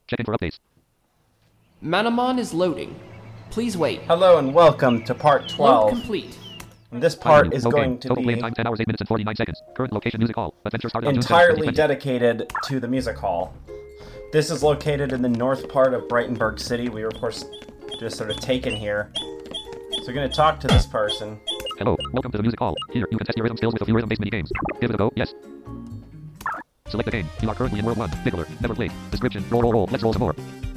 Check in for updates. Manamon is loading. Please wait. Hello and welcome to part Load 12. complete. And this part is Load going game. to Total be playing time 10 hours 8 minutes and 49 seconds. Current location music hall. Adventure started on June 7th, entirely 2020. dedicated to the music hall. This is located in the north part of Brightonburg City. We were, of course, just sort of taken here. So we're going to talk to this person. Hello, welcome to the music hall. Here, you can test your rhythm skills with a few rhythm-based mini-games. Give it a go, yes. Select the game. You are currently in World 1. Fiddler. Never played. Description. Roll. Let's roll some more.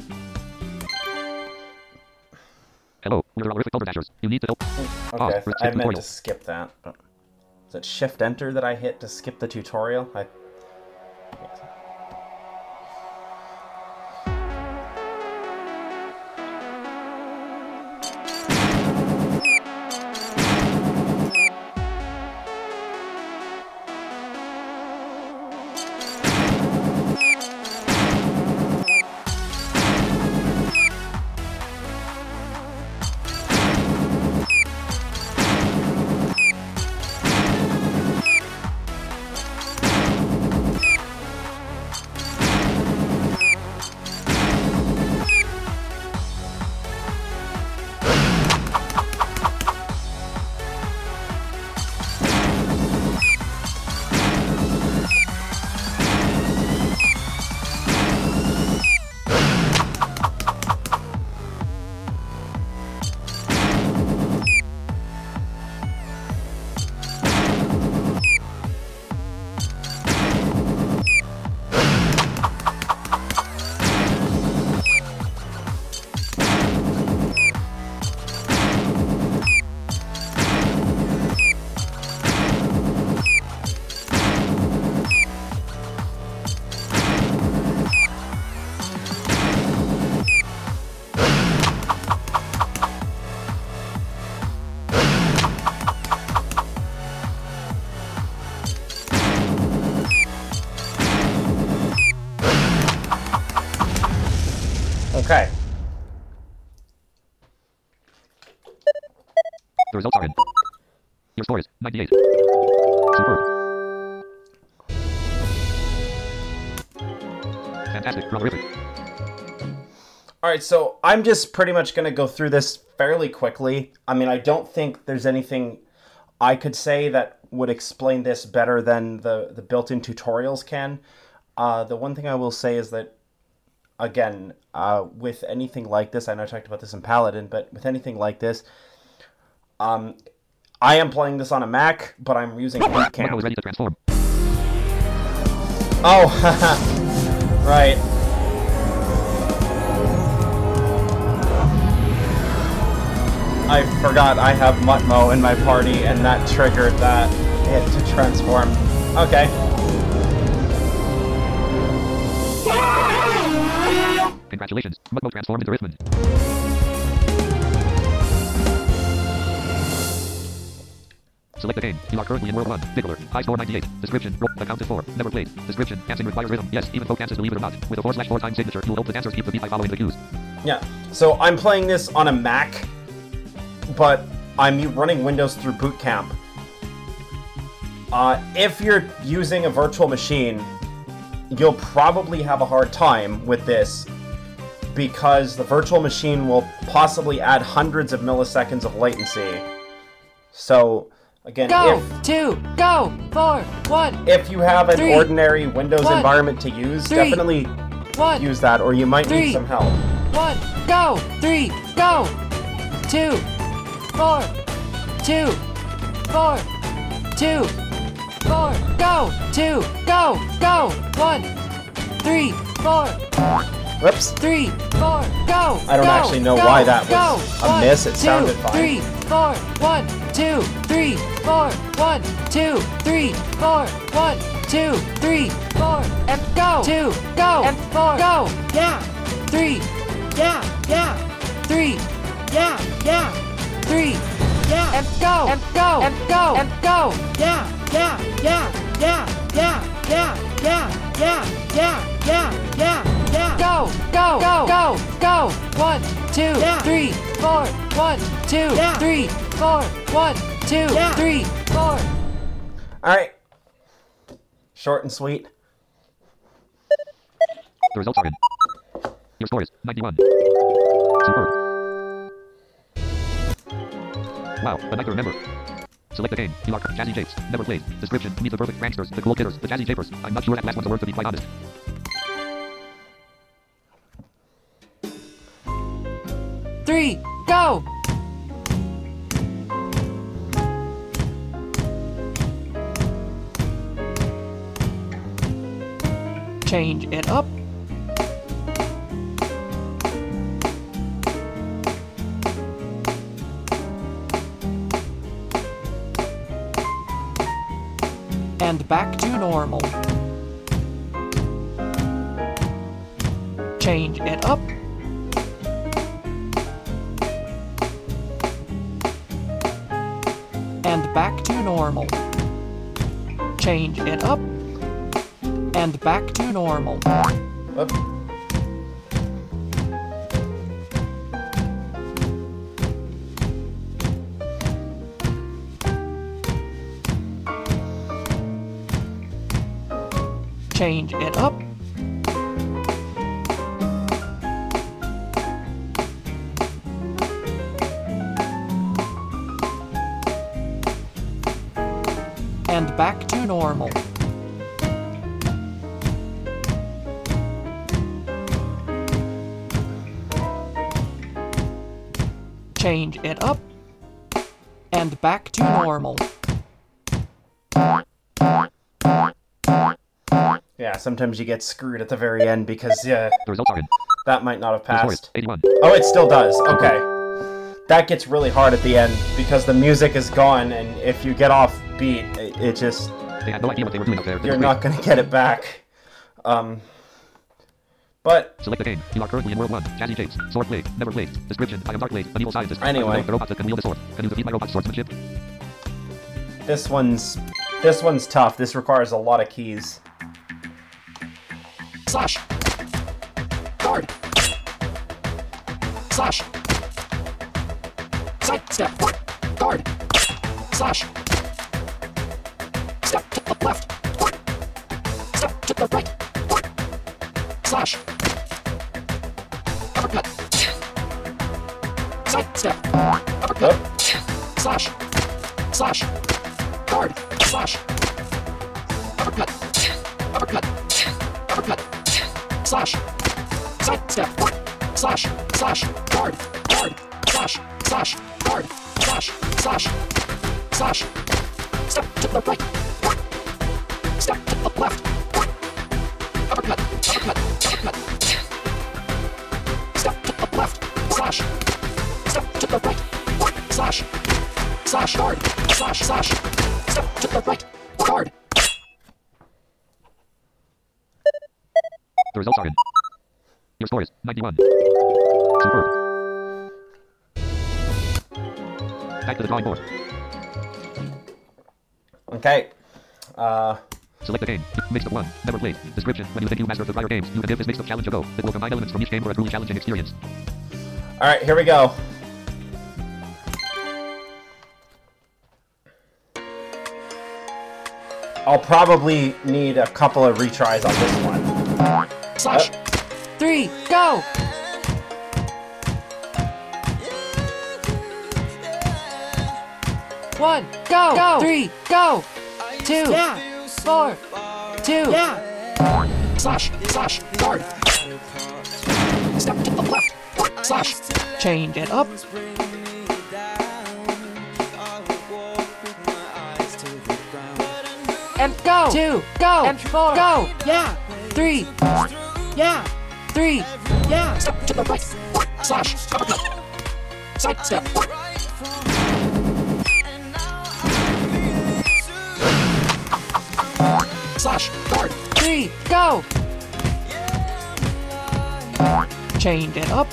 Hello, we're the Honorific Double Dashers. You need to help. Okay, Skip I meant tutorial. to skip that. But is it Shift-Enter that I hit to skip the tutorial? Okay. The results are in. Your score is 98. Superb. Fantastic. Honorific. Alright, so I'm just pretty much going to go through this fairly quickly. I mean, I don't think there's anything I could say that would explain this better than the built-in tutorials can. The one thing I will say is that, again, with anything like this, I know I talked about this in Paladin, but with anything like this, I am playing this on a Mac, but I'm using Boot Window Camp. is ready to transform. Oh, haha. Right. I forgot I have Mutmo in my party, and that triggered that hit to transform. Okay. Congratulations. Mutmo transformed into Rithmund. Select the game. You are currently in World 1. Fiddler. High score 98. Description. Roll. Accounted for. Never played. Description. Dancing requires rhythm. Yes, even folk dances, believe it or not. With a 4/4 time signature, you will help the dancers keep the beat by following the cues. Yeah. So I'm playing this on a Mac, but I'm running Windows through Boot Camp. If you're using a virtual machine, you'll probably have a hard time with this because the virtual machine will possibly add hundreds of milliseconds of latency. So, again, Go! 2, go! 4, 1, if you have an 3, ordinary Windows 1, environment to use, 3, definitely 1, use that, or you might 3, need some help. 1, go! 3, go! 2, 4, 2, 4, 2, 4, go! 2, go! 1, 3, 4, Whoops. 3, 4, go! I don't actually know why that was a miss. It sounded fine. 3, 4, 1, 2, 3, 4, 1, 2, 3, 4, 1, 2, 3, 4, and go! 2, go! And 4, go! Yeah! 3, yeah! 3, yeah! 3, yeah! And go! And go! And go! And go! Yeah! Go! 1, 2, 3, 4, 1, 2, 3, 4, 1, 2, 3, 4. Alright. Short and sweet. The results are in. Your score is 91. Superb. Wow, a night to remember. Select the game. You are Jazzy Japes. Never played. Description. Meet the perfect pranksters, the cool kidders, the Jazzy Japers. I'm not sure that last one's a word, to be quite honest. Three, go! Change it up. And back to normal. Change it up. And back to normal. Change it up. And back to normal. Whoop. Change it up. And back to normal. Change it up. And back to normal. Yeah, sometimes you get screwed at the very end because The results are in. that might not have Your score is passed. 81. Oh, it still does. Okay. That gets really hard at the end because the music is gone, and if you get off beat, it just They had no idea what they were doing up there. This you're is not great. gonna get it back. But Select the game. You are currently in World 1. Jazzy Japes. Sword played. Never played. Description. I am Dark Blade, an evil scientist. Anyway. I am the robot that can wield the sword. Can you defeat my robot's swordsmanship? this one's tough. This requires a lot of keys. Slash. Guard. Slash. Side step. Guard. Slash. Step to the left. Step to the right. Slash. Uppercut. Side step. Uppercut. Oh, Slash. Slash. Guard. Slash. Uppercut. Uppercut. Uppercut. Slash. Side step. Slash. Slash. Guard. Guard. Slash. Slash. Guard. Slash. Slash. Slash. Step to the right. Step to the left. Uppercut. Uppercut. Uppercut. Step to the left. Slash. Step to the right. Slash. Slash. Guard. Slash. Slash. Step to the right. Guard. The results are in. Your score is 91. Superb. Back to the drawing board. okay. Select the game. Mixed up 1. Never played. Description. When you think you mastered the prior games, you can give this mixed up challenge a go. It will combine elements from each game for a truly challenging experience. All right, here we go. I'll probably need a couple of retries on this one. Slash. 3, go! One, go! Go! 3, go! 2, yeah! 4, 2, yeah! Slash, slash, guard! Step to the left, slash! Change it up. And go! 2, go! And 4, go! Yeah! 3, yeah! 3, yeah! Step to the right, slash, uppercut! Side step! Slash, guard! 3, go! Chained it up.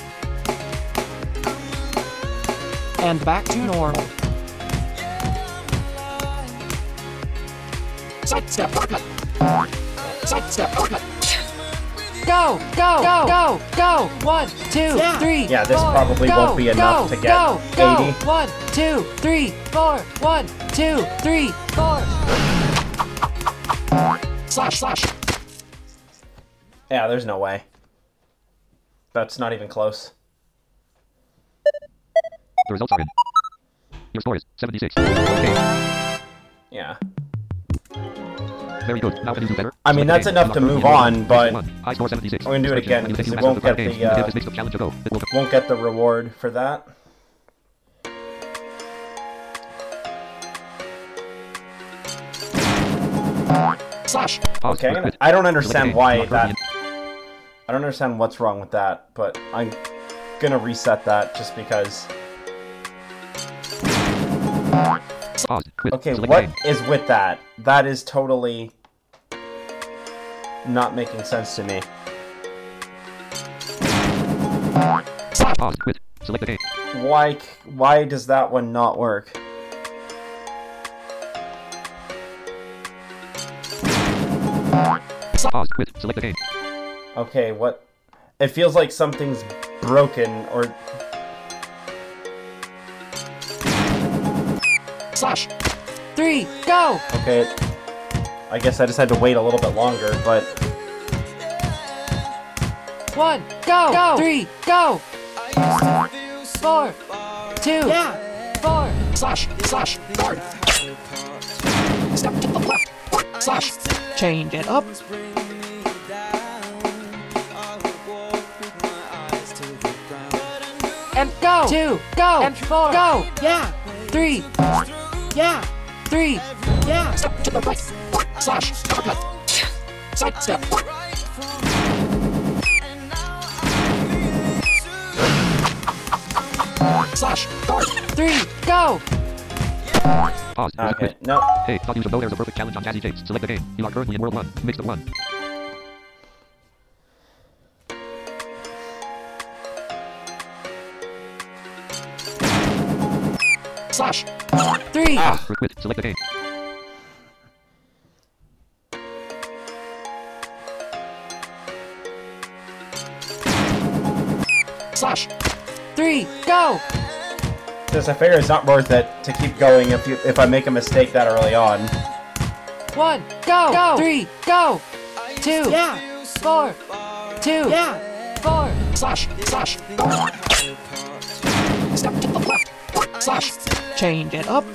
And back to normal. Side step, uppercut! Side step, uppercut! Go, go, go, go, go! 1, 2, 3, Yeah, this 4, probably go, won't be enough go, to get go, go. 80. 1, 2, 3, 4. 1, 2, 3, 4. Slash, slash. Yeah, there's no way. That's not even close. The results are in. Your score is 76. Okay. Yeah. Very good. Now can you do better? I mean, that's enough to move on, but High score 76. we're gonna do it again because it won't get won't get the reward for that. Slash. Okay, I don't understand why that. I don't understand what's wrong with that, but I'm gonna reset that just because. Okay, what is with that? That is totally not making sense to me. Pause. Quit. Select the game. Why does that one not work? Pause. Quit. Select the game. Okay, what? It feels like something's broken or. Slash. 3, go! Okay, I guess I just had to wait a little bit longer, but. 1, go! 3, go! 4, 2, yeah! 4. Slash. Guard. Step to the left. Slash. Change it up. And go! 2, go! And 4, go! Yeah! 3, yeah! 3, yeah! Step to the right. Slash. Uppercut. Side step. Slash. Guard. 3, go! Pause. Okay, Quit. no. Hey, thought you know there's a perfect challenge on Jazzy Jakes. Select the game. You are currently in World 1. Mix the 1. Slash. 3, Quit. Select the game. Slash. 3, go! Just I figure it's not worth it to keep going if I make a mistake that early on. 1, go! 3, go! 2, yeah! 4, 2, yeah! 4. Slash. Guard. Step to the left. Slash. Change it up.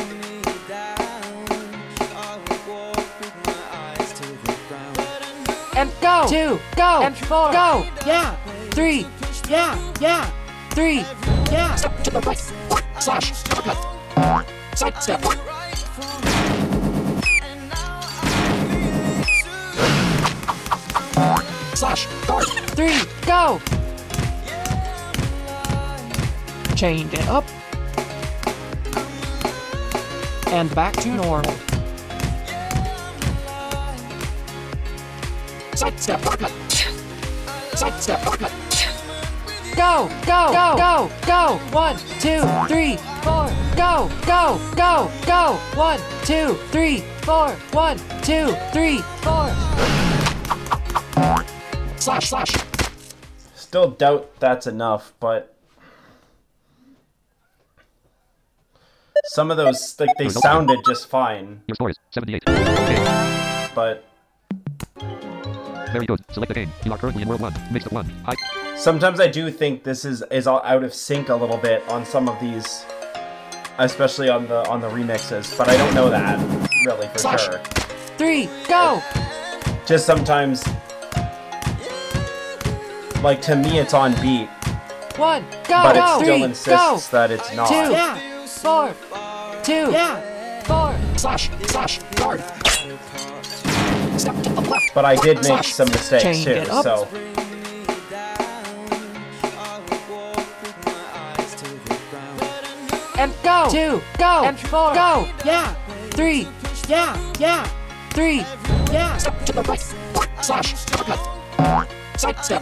And go! 2, go! And 4, go! Yeah! 3, yeah! 3, yeah! Step to the right. Slash. Uppercut. Side step. Slash. Guard. 3, go! Change it up. And back to normal. Side step. Uppercut. Side step. Uppercut. Go! 1, 2, 3, 4. Go! 1, 2, 3, 4. 1, 2, 3, 4. Slash. Still doubt that's enough, but some of those they sounded just fine. Your score is 78. Okay. But Very good. Select the game. You are currently in World 1. Mix the 1. High. sometimes I do think this is all out of sync a little bit on some of these, especially on the remixes. But I don't know that really for Slash. sure. 3, go! Just sometimes, like to me, it's on beat, 1, go! but it still 3, insists go! that it's not. 2, yeah! 4, 2, yeah! 4. Slash. Guard. Step to the left. But I did make some mistakes Change too, it up. so. And go! 2, go! And 4, go! Yeah! 3, yeah! 3, yeah! Step to the right. Slash. Uppercut. Side step.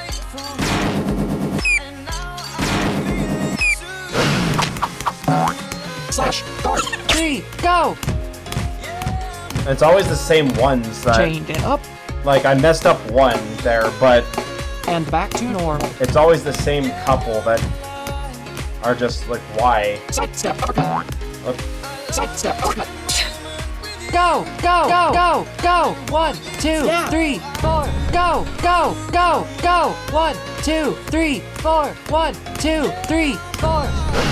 Slash. Guard. 3, go! It's always the same ones that, Change it up. like, I messed up one there, but And back to normal. it's always the same couple that are just like, why? Side step. Uppercut. Look, Side step. Uppercut. go, go, go, go, go. 1, 2, 3, 4. Go, go, go, go. 1, 2, 3, 4. 1, 2, 3, 4.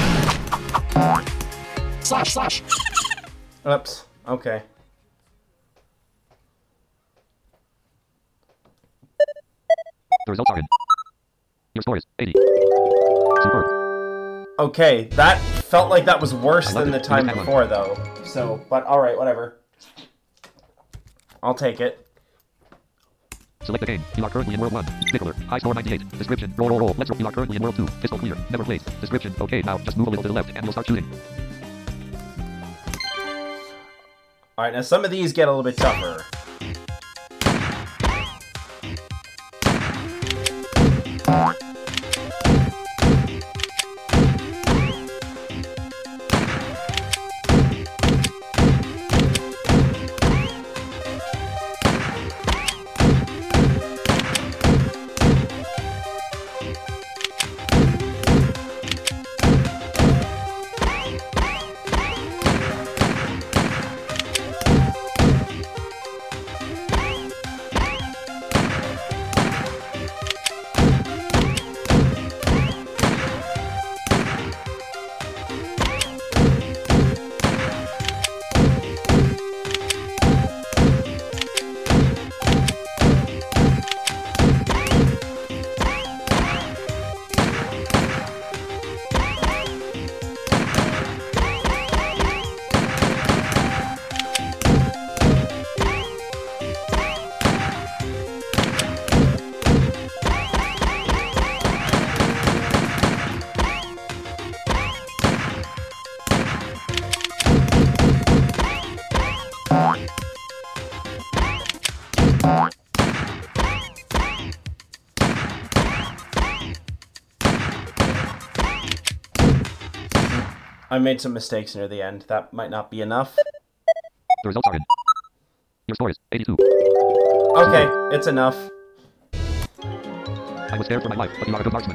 Slash, slash. Oops. Okay. The results are in. Your score is 80. Superb. Okay, that felt like that was worse I love than the it. time You just had before, though. So, but alright, whatever. I'll take it. Select the game. You are currently in World 1. Particular. High score 98. Description. Roll, roll, roll. Let's roll. You are currently in World 2. Pistol clear. Never played. Description. Okay, now just move a little to the left and you'll start shooting. Alright, now some of these get a little bit tougher. I made some mistakes near the end. That might not be enough. The results are in. Your score is 82. Okay, it's enough. I was scared for my life, but you are a good marksman.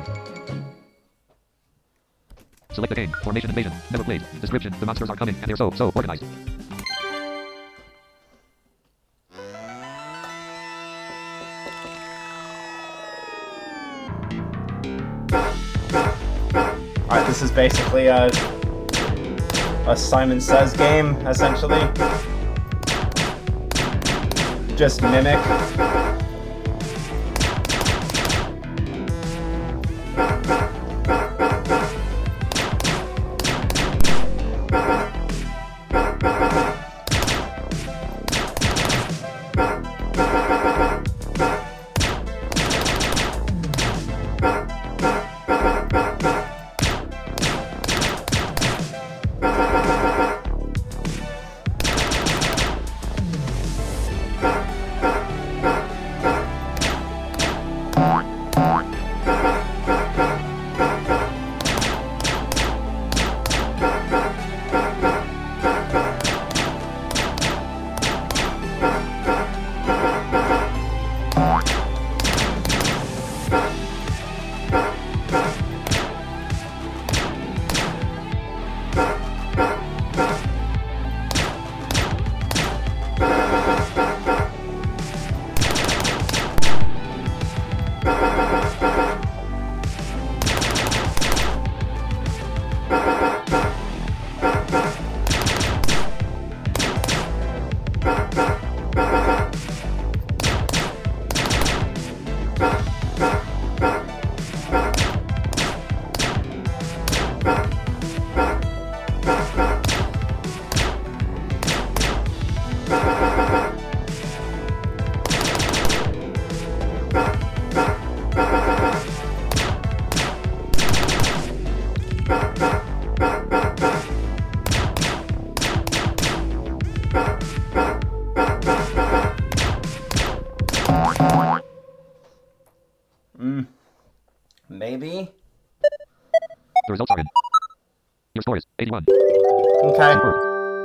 Select the game. Formation Invasion. Never played. Description. The monsters are coming and they're so organized. Alright, this is basically a Simon Says game, essentially. Just mimic. Maybe? The results are in. Your score is 81. Okay. Superb.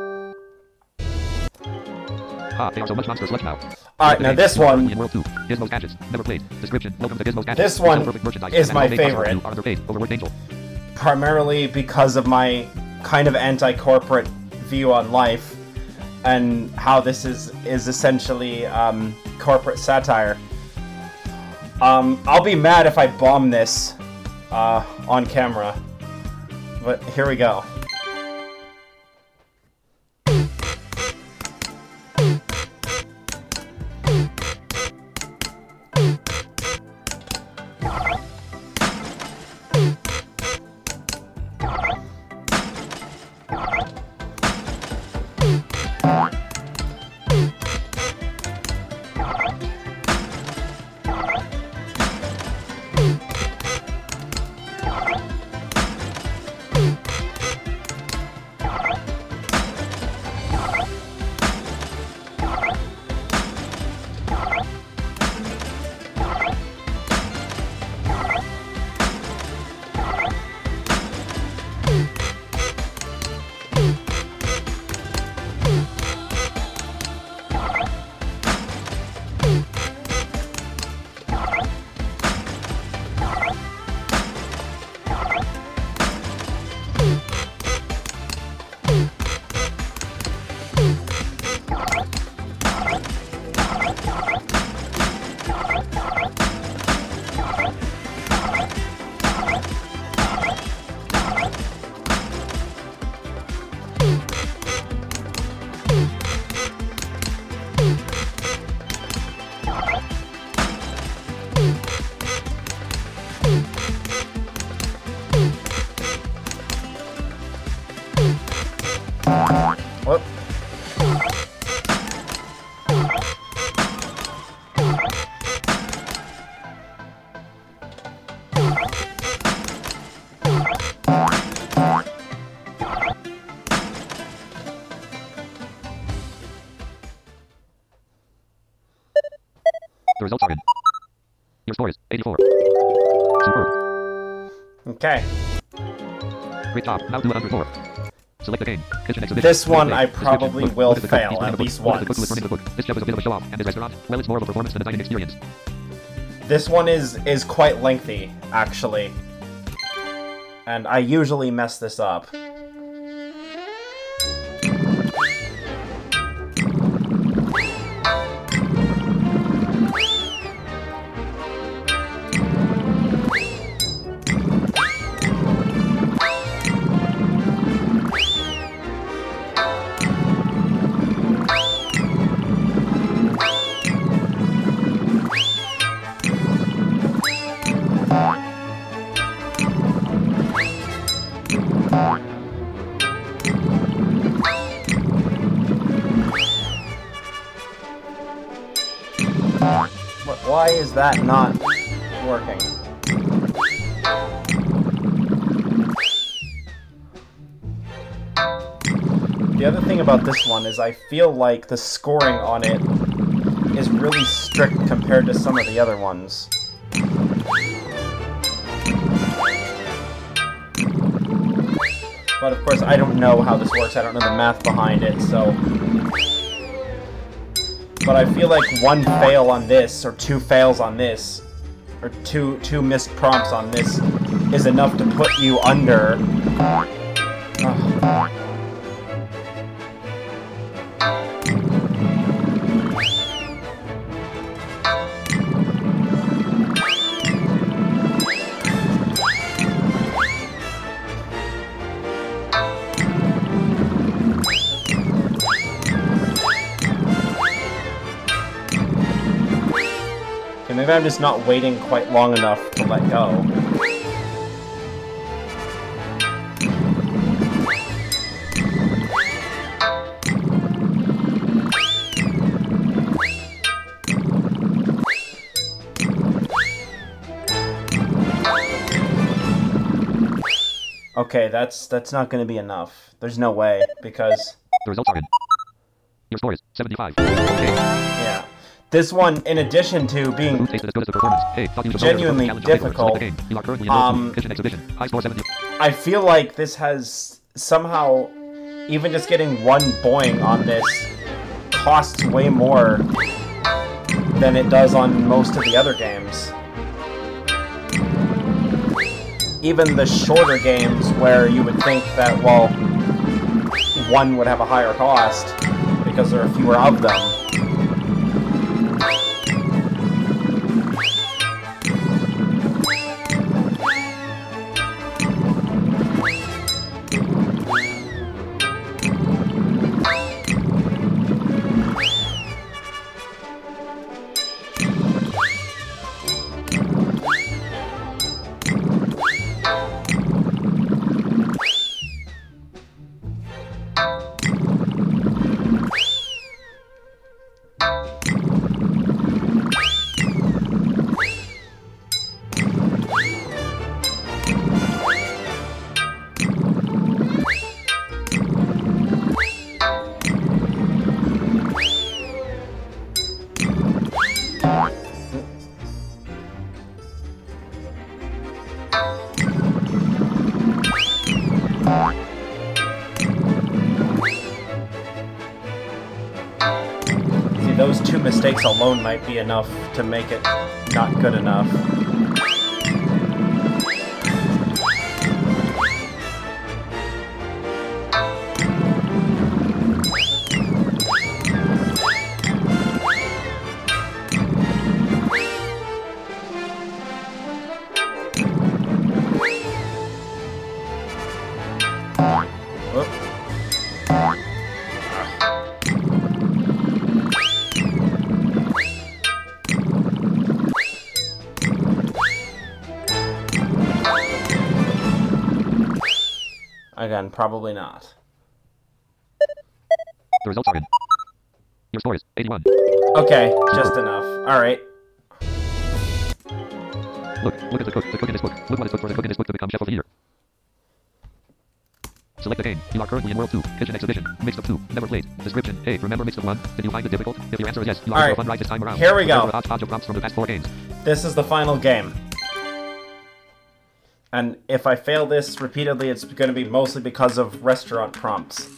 Ah, they are so much monsters left now. Alright, now this one, In World 2. Gizmo's Gadgets. Never played. Description. Welcome to Gizmo's Gadgets. This one Perfect merchandise is and my all made possible favorite. by you, Arthur Page, Overworked Angel. primarily because of my kind of anti-corporate view on life, and how this is essentially corporate satire. I'll be mad if I bomb this on camera, but here we go. Whoop. The results are in. Your score is 84. Superb. Okay. Great job. Now do 104. Select the game. Kitchen exhibition. This one I Description. probably Book. will What is the cook? fail He's learning at a book. least What is the cook who is once. learning the book? This chef is a bit of a show-off, and his restaurant, well, it's more of a performance than a dining experience. This one is quite lengthy, actually. And I usually mess this up. Why is that not working? The other thing about this one is I feel like the scoring on it is really strict compared to some of the other ones. But of course I don't know how this works, I don't know the math behind it, so... But I feel like one fail on this, or two fails on this, or two missed prompts on this, is enough to put you under. Ugh. Okay, maybe I'm just not waiting quite long enough to let go. Okay, that's not going to be enough. There's no way, because... The results are in. Your score is 75. Okay. Yeah. This one, in addition to being Food tasted as good as the performance. Hey, thought you should genuinely challenge Diggler. difficult, Select the game. You are currently in World 2, Kitchen Exhibition. High score 70. I feel like this has somehow, even just getting one boing on this costs way more than it does on most of the other games. Even the shorter games where you would think that, well, one would have a higher cost, because because there are fewer of them. See, those two mistakes alone might be enough to make it not good enough. Again, probably not. The results are in. Your score is 81. Okay, just enough. Alright. Look at the cook in this book. Look what is cooked for the cook in this book to become chef of the year. Select the game. You are currently in World 2. Kitchen exhibition. Mixed of 2. Never played. Description. Hey, remember Mixed of 1? Did you find it difficult? If your answer is yes, you are Alright, for a fun ride this time around. here we go. Remember a hodgepodge of prompts from the past 4 games. This is the final game. And if I fail this repeatedly, it's going to be mostly because of restaurant prompts.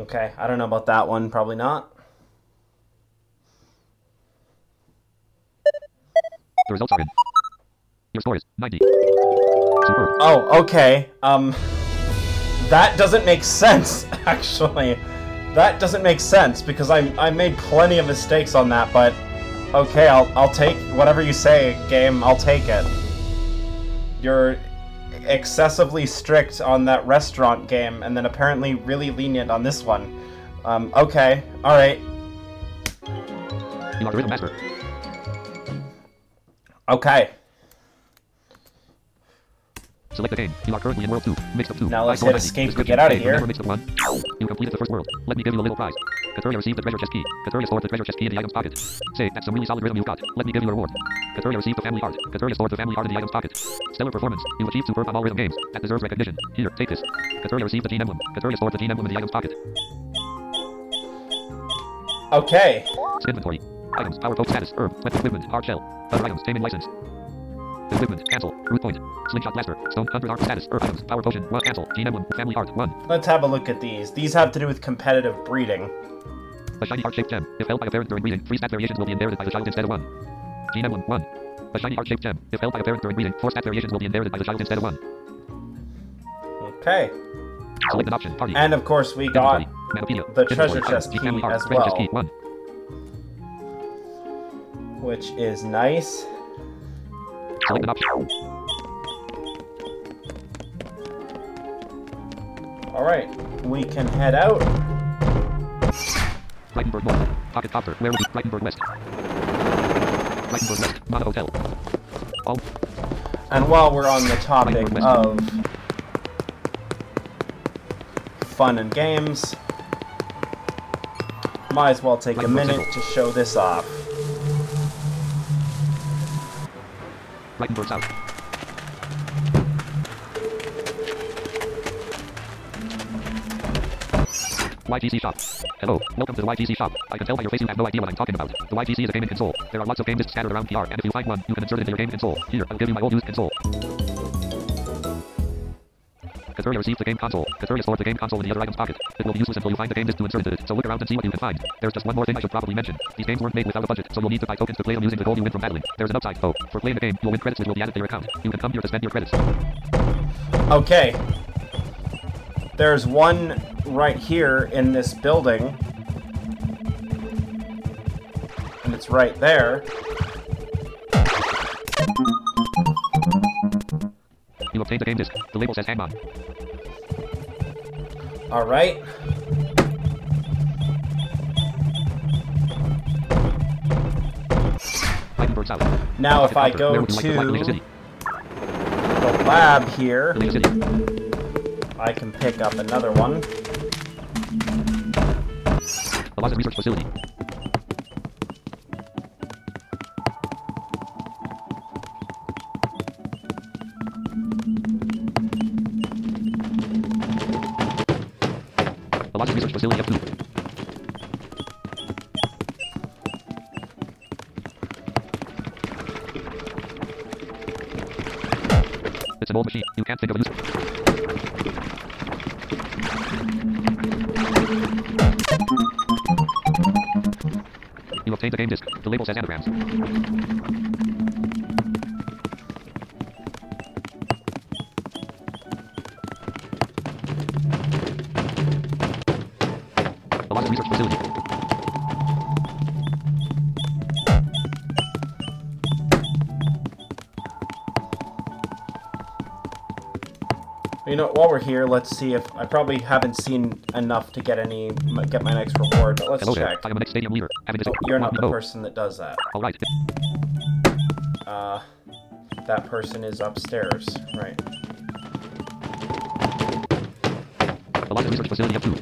Okay, I don't know about that one. Probably not. The results are in. Your score is 90. Superb. Oh, okay. That doesn't make sense, actually. That doesn't make sense, because I made plenty of mistakes on that, but... Okay, I'll take whatever you say, game. I'll take it. You're excessively strict on that restaurant game, and then apparently really lenient on this one. Okay. Alright. You are the rhythm master. Okay. Select the game. You are currently in World 2. Mixed up 2. Now let's High hit score 90. escape to Description. get out of A. here. Remember mixed up 1. You completed the first world. Let me give you a little prize. Katuria received the treasure chest key. Katuria stored the treasure chest key in the item's pocket. Say, that's some really solid rhythm you've got. Let me give you a reward. Katuria received the family heart. Katuria stored the family heart in the item's pocket. Stellar performance. You've achieved superb on all rhythm games. That deserves recognition. Here, take this. Katuria received the gene emblem. Katuria stored the gene emblem in the item's pocket. Okay. Inventory. Items. Power poke status. Herb. Weapon equipment. Hard shell. Other items. Payment license. Equipment. Cancel. Root point. Slingshot blaster. Stone 100 arc status. Herb items. Power potion. 1. Cancel. Gene emblem. Family heart. 1. Let's have a look at these. These have to do with competitive breeding. A shiny heart-shaped gem. If held by a parent during breeding, 3 stat variations will be inherited by the child instead of 1. Gene emblem. 1. A shiny heart-shaped gem. If held by a parent during breeding, 4 stat variations will be inherited by the child instead of 1. Okay. Select an option. Party. And of course we got Manopedia. the Inventory. treasure chest Items. key Family heart. as Treasure chest well. key. 1. Which is nice. Select an option. Alright, we can head out. Reichenberg North. Pocket Copter. Where will be Reichenberg West? Reichenberg West. Mana Hotel. All. And while we're on the topic of fun and games, might as well take a minute to show this off. Reichenberg South. YGC Shop. Hello, welcome to the YGC Shop. I can tell by your face you have no idea what I'm talking about. The YGC is a gaming console. There are lots of game discs scattered around PR, and if you find one, you can insert it into your game console. Here, I will give you my old used console. Katuria received the game console. Katuria stored the game console in the other item's pocket. It will be useless until you find the game disc to insert into it, so look around and see what you can find. There's just one more thing I should probably mention. These games weren't made without a budget, so you'll need to buy tokens to play them using the gold you win from battling. There's an upside, though. For playing the game, you'll win credits which will be added to your account. You can come here to spend your credits. Okay. There's one right here in this building. And it's right there. You obtained the game disc. The label says Hangman. Alright. Reichenberg South. Now if I Pocket go Copter. Where would you like to Malaysia City? the lab here, Malaysia City. I can pick up another one. The Lawson Research Facility. The Lawson Research Facility F2. It's an old machine. You can't think of a use. You obtained the game disc. The label says anagrams. The Lawson Research Facility. You know, while we're here, let's see if I probably haven't seen enough to get my next reward, but let's Hello there. check. I am a next stadium leader. Having this. You're not the Oh, person that does that. all right. That person is upstairs, right? The Lawson Research Facility F2.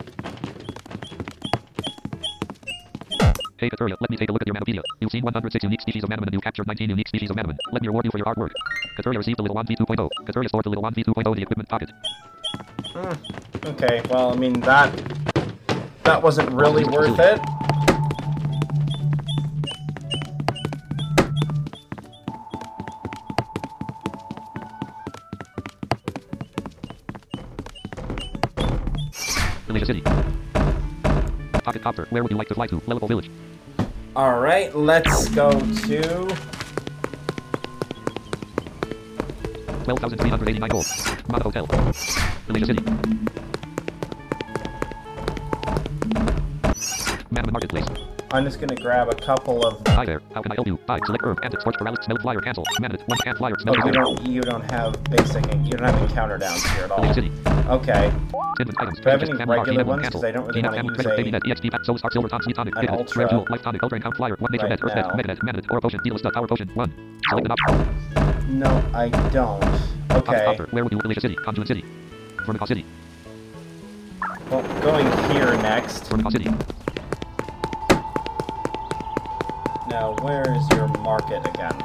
Hey Katuria, let me take a look at your Manopedia. You've seen 106 unique species of Manoman and you've captured 19 unique species of Manoman. Let me reward you for your hard work. Katuria received the Little 1 V2.0. Katuria stored the Little 1 V2.0 in the equipment pocket. Okay, well, I mean, that wasn't really worth it. Malaysia City. pocket copter. Where would you like to fly to? Lelepo Village. Alright, let's go to... 12,389 gold. Mata Hotel. Malaysia City. Manama Marketplace. I'm just gonna grab a couple of... Hi there. How can I help you? Buy. Select herb. Antic. Scorch paralysis. Smell flyer. Cancel. Manage. One scan flyer. Smell Oh, you don't have basic... You don't have encounter downs here at all. Malaysia City. Okay. Tidbit items. Do I have Treasure any chest, family art, regular DM1, ones? cancel. Because I don't really DNAP, want to family, use treasure, a... baby net, EXP pack, soul, star, silver, tonic, tonic, an hit it, ultra rare jewel, life tonic, ultra income flyer, one nature right net, earth net, now. mega net, mana net, aura potion, deal stud, power potion, 1. Select an option. No, I don't. Pocket Okay. copter. Where would you? Malaysia City. Conjuan City. Vermicau City. Well, going here next. Vermicau City. Now, where is your market again?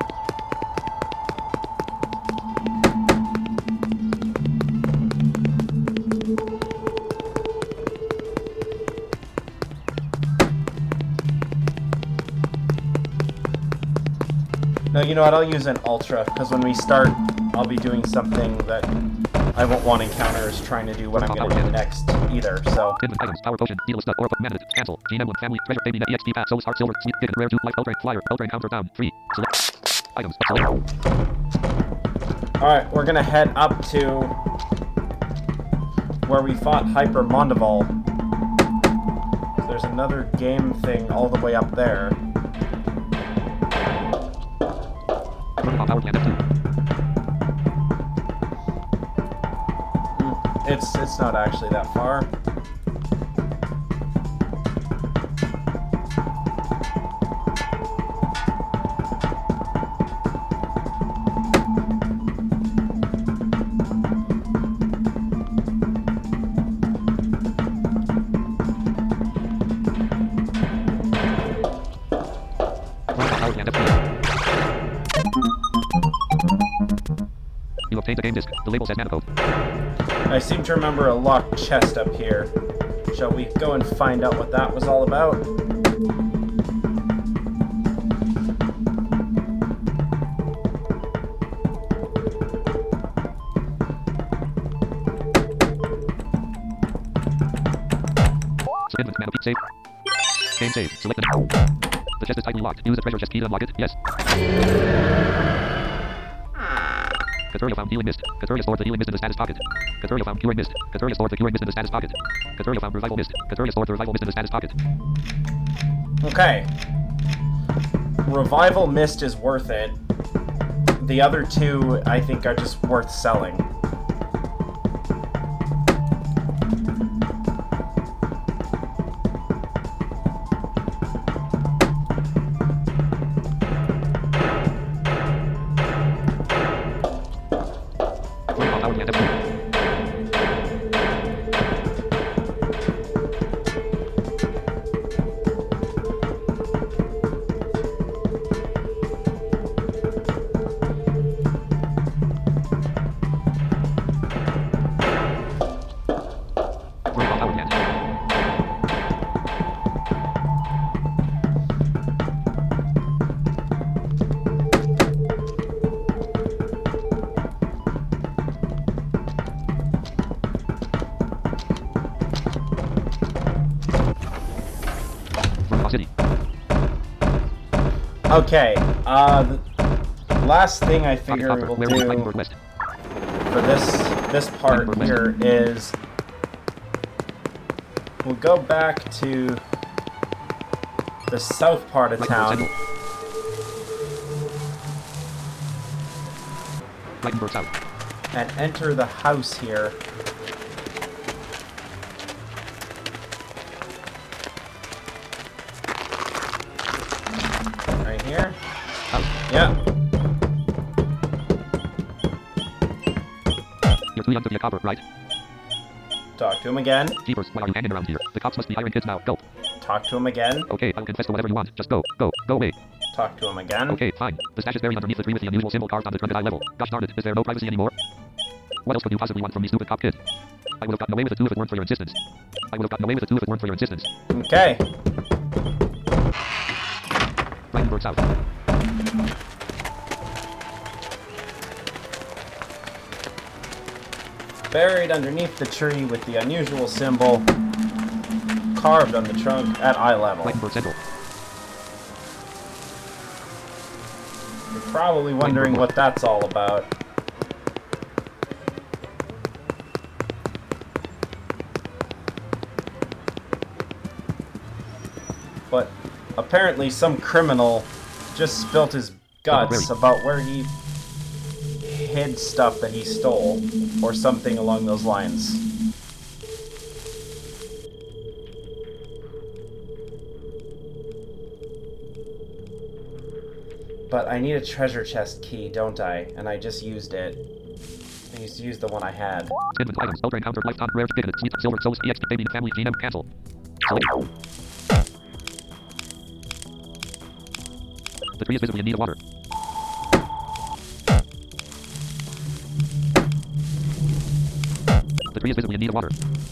No, you know what? I'll use an Ultra, because when we start, I'll be doing something that I won't want encounters trying to do what I'm going to do next either, so... Tidbit items, power potion, deal stud, aura, mana net, cancel. GM1, family, treasure, baby net, EXP pack, soul, star, silver, sweet, ticket, rare jewel, life, ultra, flyer, ultra encounter down, 3. Select items, select. Alright, we're gonna head up to where we fought Hyper Mondival. So there's another game thing all the way up there. Vermicau Power Plant F2. It's not actually that far. Vermicau Power Plant F3. You obtained a game disc. The label says Mana Code. I seem to remember a locked chest up here. Shall we go and find out what that was all about? Submit mana save. Game save. Select the chest is tightly locked. Use the treasure chest key to unlock it. Yes. Caturria found healing mist. Caturria stored the healing mist in the status pocket. Caturria found curing mist. Caturria stored the curing mist in the status pocket. Caturria found revival mist. Caturria stored the revival mist in the status pocket. Okay. Revival Mist is worth it. The other two, I think, are just worth selling. Vermicau Power Plant F2. Vermicau Power Plant. Vermicau City. Okay, the last thing I figure Pocket we'll copter. Where would you? do West. for this part here is we'll go back to the south part of town. Reichenberg South. And enter the house here. Right here? House. Yeah. You're too young to be a copper, right? Talk to him again. Jeepers, why are you hanging around here? The cops must be hiring kids now. Go. Talk to him again. Okay, I'll confess to whatever you want. Just go. Go. Go away. Talk to him again. Okay, fine. The stash is buried underneath the tree with the unusual symbol carved on the trunk at eye level. Gosh darn it, is there no privacy anymore? What else could you possibly want from me, stupid cop kid? I would have gotten away with it too if it weren't for your insistence. I would have gotten away with it too if it weren't for your insistence. Okay. Reichenberg South. Buried underneath the tree with the unusual symbol carved on the trunk at eye level. Blankenburg Central. You're probably wondering what that's all about. But apparently some criminal just spilt his guts about where he hid stuff that he stole, or something along those lines. But I need a treasure chest key, don't I? And I just used it. I used the one I had. Inventory items. Ultra encounter lifetime rare ticket. Sweet silver souls EXP baby family GM cancel. Select. The tree is visibly in need of water. The tree is visibly in need of water.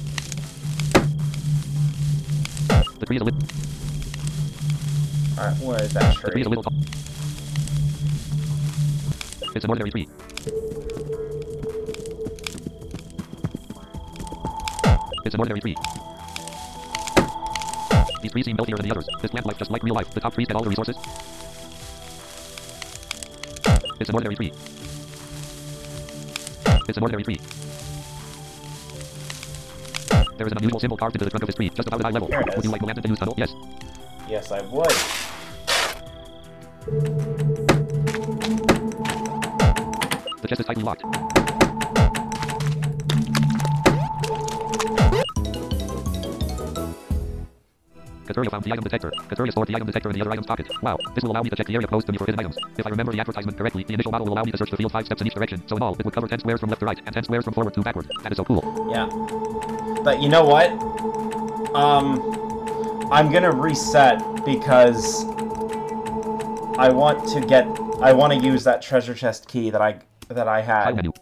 The tree is a little. Alright, where is that The tree tree? is a little tall. It's an ordinary tree. It's an ordinary tree. These trees seem healthier than the others. This plant life just like real life. The top trees get all the resources. It's an ordinary tree. It's an ordinary tree. There is an unusual symbol carved into the trunk of this tree, just about at eye level. There it is. Would you like to land into use tunnel? Yes. Yes, I would. The chest is tightly locked. Katuria found the item detector. Katuria stored the item detector in the other item's pocket. Wow, this will allow me to check the area close to me for hidden items. If I remember the advertisement correctly, the initial model will allow me to search the field 5 steps in each direction. So in all, it would cover 10 squares from left to right, and 10 squares from forward to backward. That is so cool. Yeah. But you know what? I'm gonna reset because I want to use that treasure chest key that I File had. menu.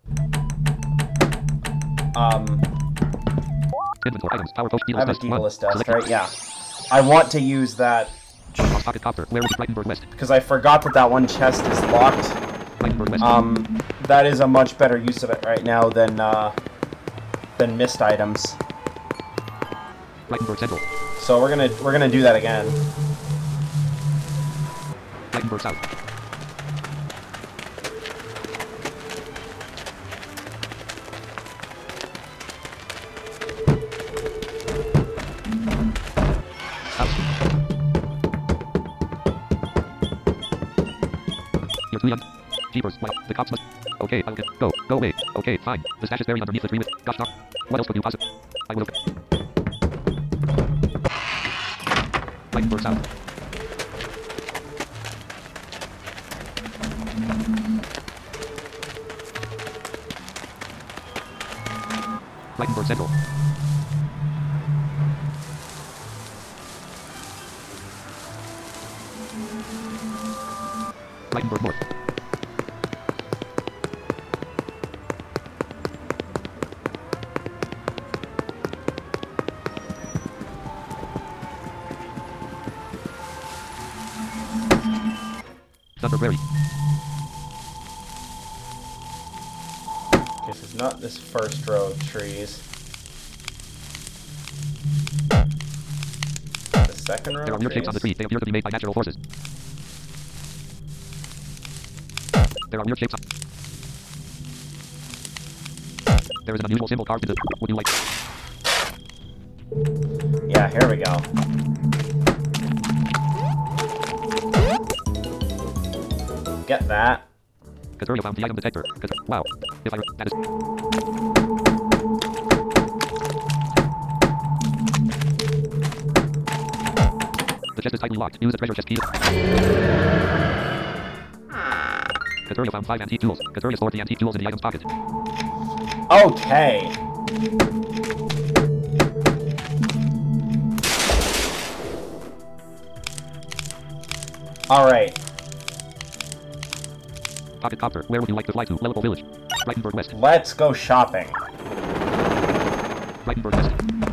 Inventory items. Power post. I have a Dealer's Dealer's dust. dust, right? Yeah. I want to use that Cross pocket copter. Where is Brightenburg West? because I forgot that one chest is locked. Brightenburg West. That is a much better use of it right now than missed items. Brightenburg Central. So we're gonna do that again. Brightenburg South. You're too young. Jeepers, what? The cops must. Okay, I'll get. Go away. Okay, fine. The stash is buried underneath the tree with. Gosh darn. What else could you possibly? I would have. Brightenburg South. Brightenburg Central. Brightenburg North. Thunder Prairie. This is not this first row of trees. The second row There are of weird shapes on the tree. trees. They appear to be made by natural forces. There are weird shapes on... There is an unusual symbol carved into... Would you like... Yeah, here we go. Get that. Katuria found the item detector. Wow. If I... That is... The chest is tightly locked. Use the treasure chest key. Katuria found 5 antique jewels. Katuria stored the antique jewels in the item's pocket. Okay. Alright. Pocket copter. Where would you like to fly to? Lilliput Village. Brightenburg West. Let's go shopping. Brightenburg West.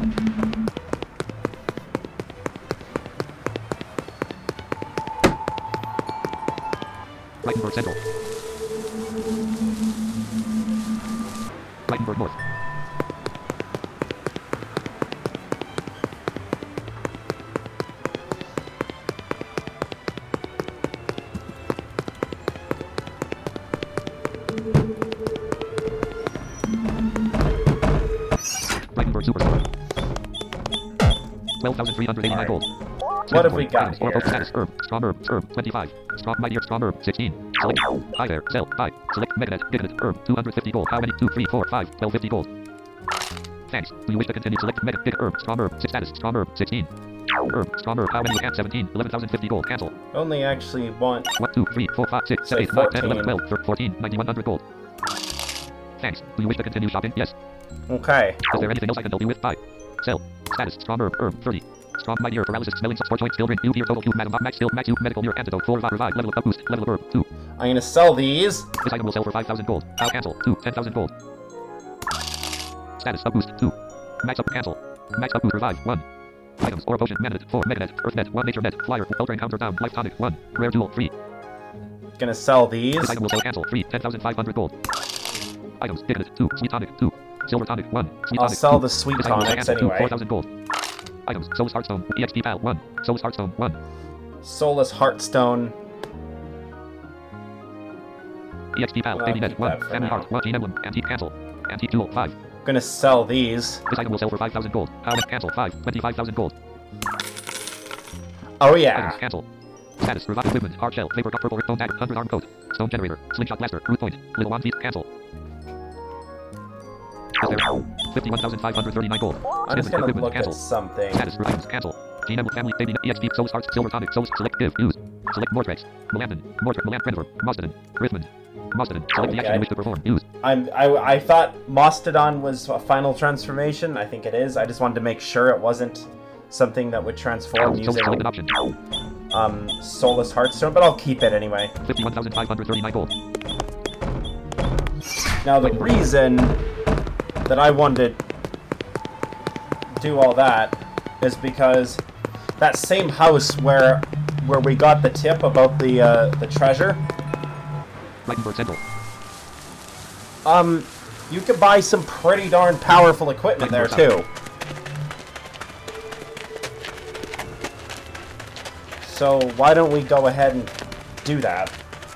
Brightenburg Central. Brightenburg North. super store. 12,389 gold. What have we got Or here? status, strong herb, 25. Strong, mighty herb, strong herb, 16. Select, hi there, sell, buy. Select, meganet, giganet, 250 gold. How many? 2, 3, 4, 5, 1250 gold. Thanks. Do you wish to continue? Select mega, giga, strong herb, 6 status, strong herb, 16. Strong herb, how many? 17, 11,050 gold. Cancel. Only actually want 1, 2, 3, 4, 5, 6, 7, 8, 9, 10, 11, 12, 13, 14, 9100 gold. Thanks. Do you wish to continue shopping? Yes. okay. Is there anything else I can help you with? Buy. Sell. Status. Strong herb. 30. Strong mighty herb. Paralysis. Smelling. Sport joint. Skill ring. New gear. Total cube. Max skill. Max cube. Medical mirror. Antidote. 4. Revive. Level up. Boost. Level of herb. 2. I'm gonna sell these. This item will sell for 5,000 gold. I'll cancel. 2. 10,000 gold. Status. Up boost. 2. Max up. Cancel. Max up boost. Revive. 1. Items. Aura potion. Mananet. 4. Meganet. Earthnet. 1. Nature net. Flyer. Ultra encounter down. Life tonic. 1. Rare duel. 3. Gonna sell these. This item will sell. Cancel. 3. 10,500 gold. Items. Giganet. 2. Sweet tonic. 2. Silver tonic. 1. Sweet I'll tonic. sell 2. the sweet This item will sell. tonics Cancel. 2. anyway. 4,000 gold. Items. Soulless Heartstone. EXP pal. 1. Soulless Heartstone. 1. Soulless Heartstone. EXP pal. Well, Baby net. keep 1. that for Family now. heart. 1. Gene emblem. Antique cancel. Antique jewel. 5. Gonna sell these. This item will sell for 5,000 gold. How much? Cancel. 5. 25,000 gold. Oh Items. yeah. Cancel. Status. Revive equipment. Hard shell. Vapor cup. Purple stone dagger. 100 arm coat. Stone generator. Slingshot blaster. Root point. Little one feet. Cancel. Is there 51,539 gold. I'm just Equipment. gonna Equipment. look Cancel. at something. Status. Items. Cancel. Gene emblem. Family. Baby net. EXP. Soulless hearts. Silver tonic. Soulless. Select. Give. Use. Select Mortrex. Melandon. Meland. Predator. Mostodon. Rhythmond. Mostodon. Select the action you wish to perform. Use. I thought Mastodon was a final transformation. I think it is. I just wanted to make sure it wasn't something that would transform Select using an option. Soulless Heartstone, but I'll keep it anyway. 51,539 gold. Now the reason that I wanted to do all that is because that same house where we got the tip about the treasure, Reichenberg Central. you could buy some pretty darn powerful equipment there too. So why don't we go ahead and do that?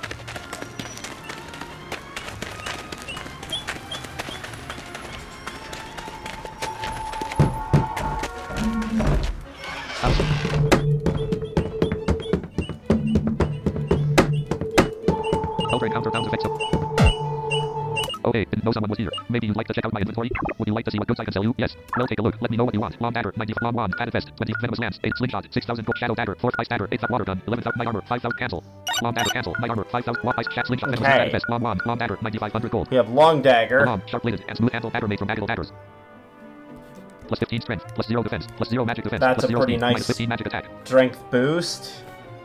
Ultra encounter sound effects. Oh hey, didn't know someone was here. Maybe you'd like to check out my inventory? Would you like to see what goods I can sell you? Yes. Well, take a look. Let me know what you want. Long dagger, 90 long wand, padded vest, 20 venomous lance, 8 slingshot, 6,000 gold shadow dagger, 4 ice dagger, 8 water gun, 11,000 my armor, 5,000 cancel. Long dagger cancel, my armor, 5,000 ice chat slingshot, venomous Okay. padded vest, long wand, long dagger, 9,500 gold. We have long dagger. Long, sharp bladed, and smooth handle dagger made from magical daggers. Plus 15 strength, plus 0 defense, plus 0 magic defense, That's plus a 0 pretty speed, nice minus 15 magic attack. Strength boost.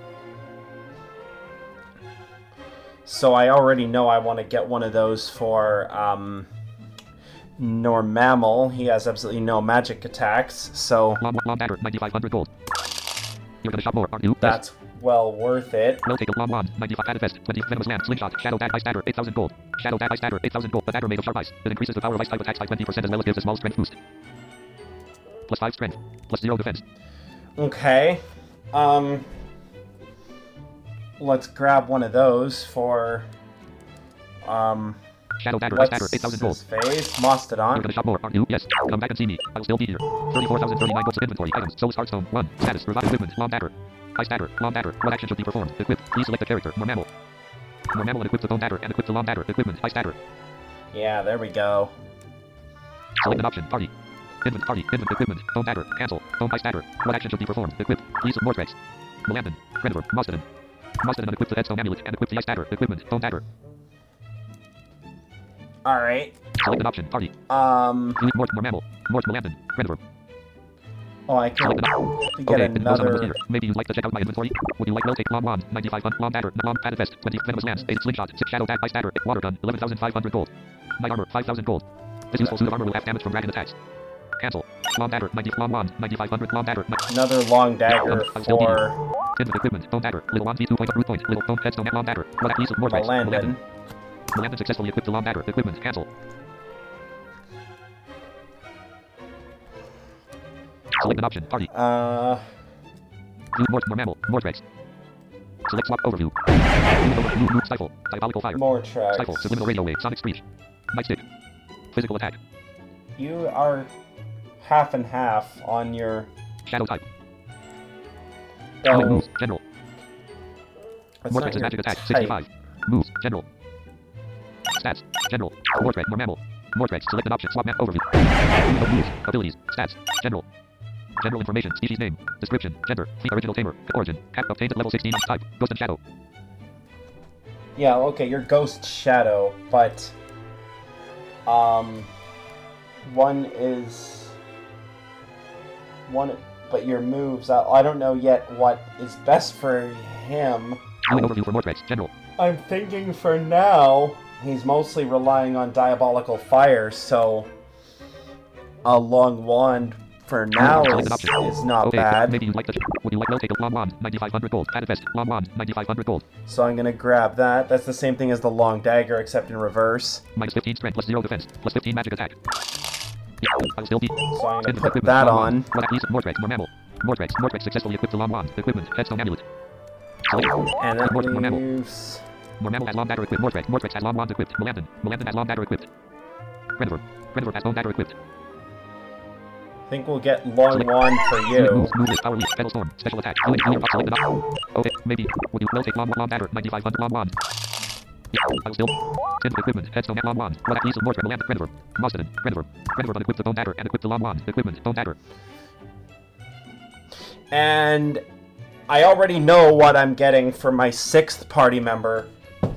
So I already know I want to get one of those for Normamal. He has absolutely no magic attacks, so Long dagger, 9,500 gold. You're gonna shop more, aren't you? Yes. that's well worth it. Well, take a long wand, 95 padded vest, 20 venomous lance, slingshot, shadow dagger, ice dagger, 8,000 gold. Shadow dagger, ice dagger, 8,000 gold. The dagger made of sharp ice. It increases the power of ice type attacks by 20% as well as gives a small strength boost. Plus 5 strength, plus 0 defense. Okay. Let's grab one of those for Shadow dagger, ice what's dagger, 8,000 gold. his face? You're Mastodon. gonna shop more, aren't you? Yes. Come back and see me. I'll still be here. 34,039 gold inventory. Items. Soulless Heartstone. 1. Status. Revive equipment. Long dagger. Ice dagger. Long dagger. What action should be performed? Equip. Please select the character. Normamal. Normamal and equip the bone dagger and equip the long dagger. Equipment. Ice dagger. Yeah, there we go. Select an option. Party. Invent. Party. Invent. Equipment. Bone dagger. Cancel. Bone ice dagger. What action should be performed? Equip. Please Mortrex. Melandon. Predator. Mostodon. Mostodon and equip the headstone amulet and equip the ice dagger. Equipment. Bone dagger. Alright. Select an option. Party. Mort. Normamal. Mort. Melandon. Predator. Oh, I can Select an get didn't know someone was another. here. Maybe you'd like to check out my inventory? Would you like well take long wand, 95 long dagger, long padded vest, 20 venomous lance, 8 slingshot, 6 shadow dagger, ice dagger, 8 water gun, 11,500 gold. My armor, 5,000 gold. This useful suit of armor will have damage from dragon attacks. Cancel. Long dagger, 90 long wand, 9,500 long dagger. Another long dagger I'll still be here. for Invent equipment, bone dagger, little wand, V2 point, root point, little bone headstone, long dagger. What at least more tracks. Melandon. Melandon successfully equipped the long dagger. Equipment, cancel. Select an option. Party. View Normamal. Mortrex. Select swap overview. Move stifle. Diabolical fire. more tracks. Stifle. Subliminal radio wave. Sonic screech. Night stick. Physical attack. You are half and half on your Shadow type. bell. Select moves. General. That's More not threats and your magic attack. type. 65. Moves. General. Stats. General. More threat. More mammal. More threats. Select an option. Swap map overview. Moves. Abilities. Stats. General. General information. Species name. Description. Gender. Fleet original tamer. Origin. Cat obtained at level 16 on type. Ghost and shadow. Yeah, okay, you're Ghost Shadow, but one is one, but your moves. I don't know yet what is best for him. Viewing overview for more threats. General. I'm thinking for now he's mostly relying on Diabolical Fire, so a long wand for now Select an option. is not Okay, bad. maybe you'd like to. Would you like to take a long wand? 9,500 gold. Manifest. Long wand. 9,500 gold. So I'm gonna grab that. That's the same thing as the long dagger, except in reverse. Minus 15 strength. Plus 0 defense. Plus 15 magic attack. Yeah, I'll still be. So I'm Spin gonna for put equipment. that Long on. wand. What athletes? More threats. More mammal. More threats. More threats successfully equipped the long wand. Equipment. Headstone amulet. Select. And that More mammal. leaves... More mammal has long dagger equipped. More threats. More threats has long wand equipped. Melandon. Melandon has long dagger equipped. Predator. Predator has bone dagger equipped. I think we'll get long wand for Select you. moves. Move list. Power leap. Pedal storm. Special attack. Select clear. Select the knock. Okay, maybe. Would you will take long dagger. 9,500 long wand. Yeah, I'll still. Spin for equipment. Headstone long wand. What athletes? More threat. Melandon. Predator. Mostodon. Predator. Predator but equip the bone dagger and equip the long wand. Equipment. Bone dagger. And I already know what I'm getting for my 6th party member.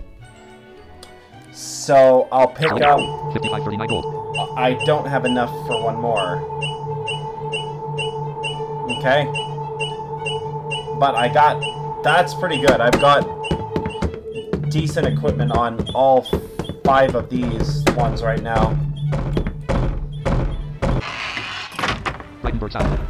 So I'll pick Select. up... 5539 gold. I don't have enough for one more. Okay. But I got... That's pretty good. I've got decent equipment on all 5 of these ones right now. Reichenberg South.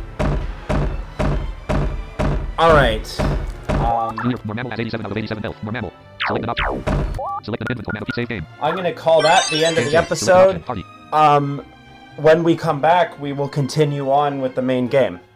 Alright. Clear. More mammal has 87 out of 87 health. More mammal. Select an option. Select an inventory. Mammal. Save game. I'm gonna call that the end of the Save game. Select an episode. option. Party. When we come back, we will continue on with the main game.